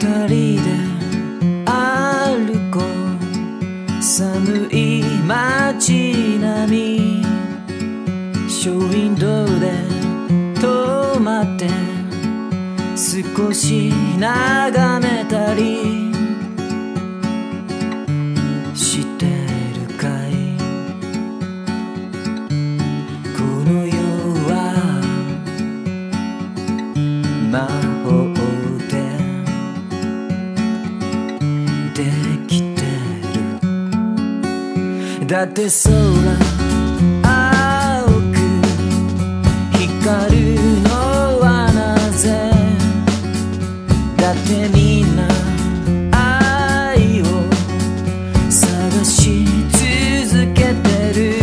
人で歩こう寒い街並みショーウィンドウで止まって少し眺めたりしてるかい。この世は魔法できてる。だって空青く光るのはなぜ。だってみんな愛を探し続けてる。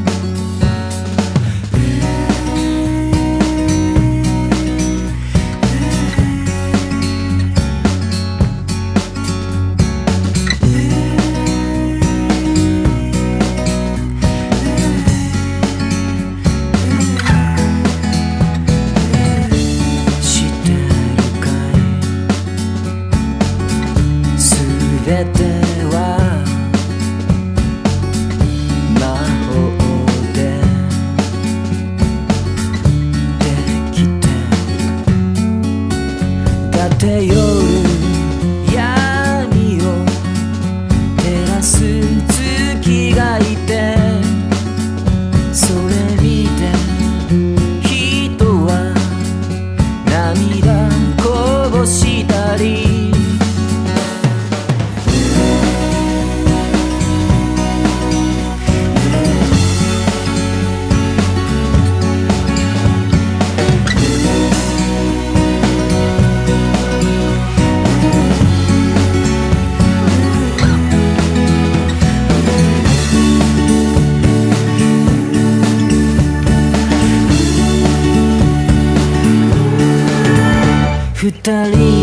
全ては魔法でできてる。だって夜闇を照らす月がいてそれ見て人は涙こぼしたり二人